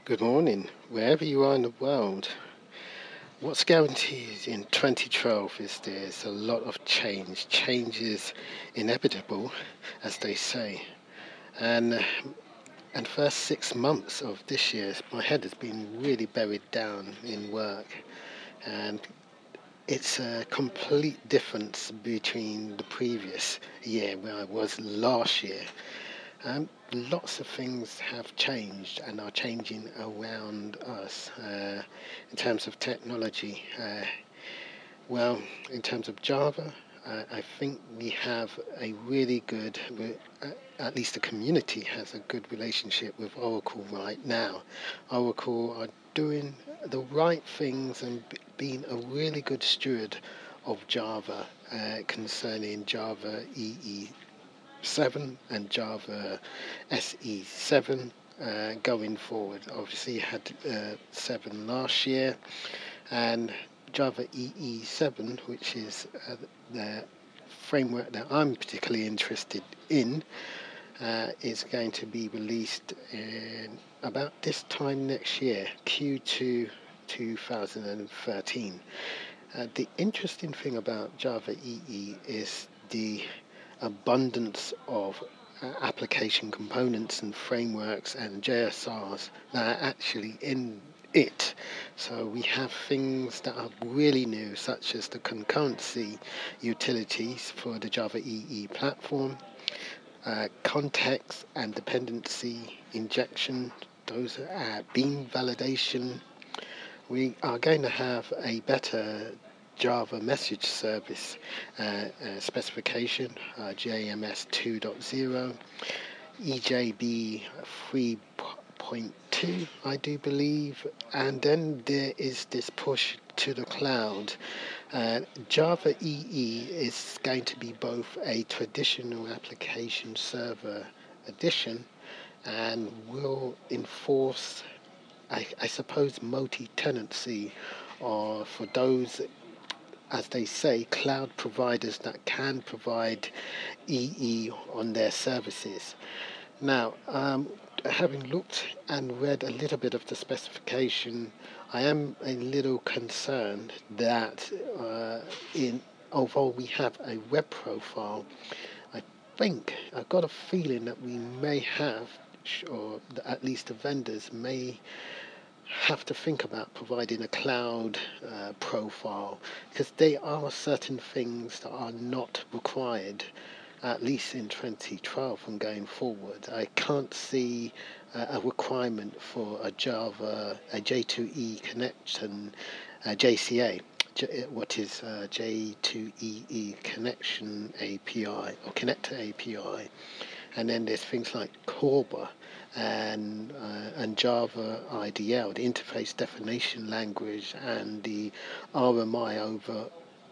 Good morning, wherever you are in the world. What's guaranteed in 2012 is there's a lot of change. Change is inevitable, as they say. And and first 6 months of this year, my head has been really buried down in work, and it's a complete difference between the previous year where I was last year. Lots of things have changed and are changing around us in terms of technology. Well, in terms of Java, I think we have a really good, at least the community has a good relationship with Oracle right now. Oracle are doing the right things and being a really good steward of Java concerning Java EE7 and Java SE7 going forward. Obviously, had 7 last year, and Java EE7, which is the framework that I'm particularly interested in, is going to be released in about this time next year, Q2 2013. The interesting thing about Java EE is the abundance of application components and frameworks and JSRs that are actually in it. So we have things that are really new, such as the concurrency utilities for the Java EE platform, context and dependency injection, those are beam validation. We are going to have a better Java message service specification, JMS 2.0, EJB 3.2, I do believe, and then there is this push to the cloud. Java EE is going to be both a traditional application server edition and will enforce, I suppose, multi-tenancy, or for those, as they say, cloud providers that can provide EE on their services. Now, having looked and read a little bit of the specification, I am a little concerned that although we have a web profile, I think I've got a feeling that we may have, or at least the vendors may have to think about providing a cloud profile, because there are certain things that are not required, at least in 2012 and going forward. I can't see a requirement for a Java, a J2E connection, JCA, what is J2EE connection API or connector API. And then there's things like Corba and Java IDL, the interface definition language, and the RMI over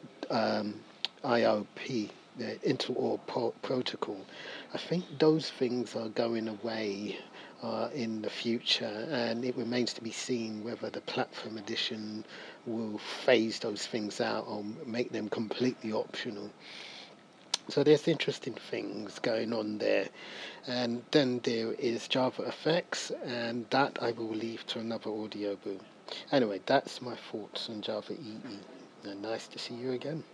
IOP, the Inter-Op Protocol. I think those things are going away in the future, and it remains to be seen whether the platform edition will phase those things out or make them completely optional. So there's interesting things going on there. And then there is Java Effects, and that I will leave to another audio boom. Anyway, that's my thoughts on Java EE. And nice to see you again.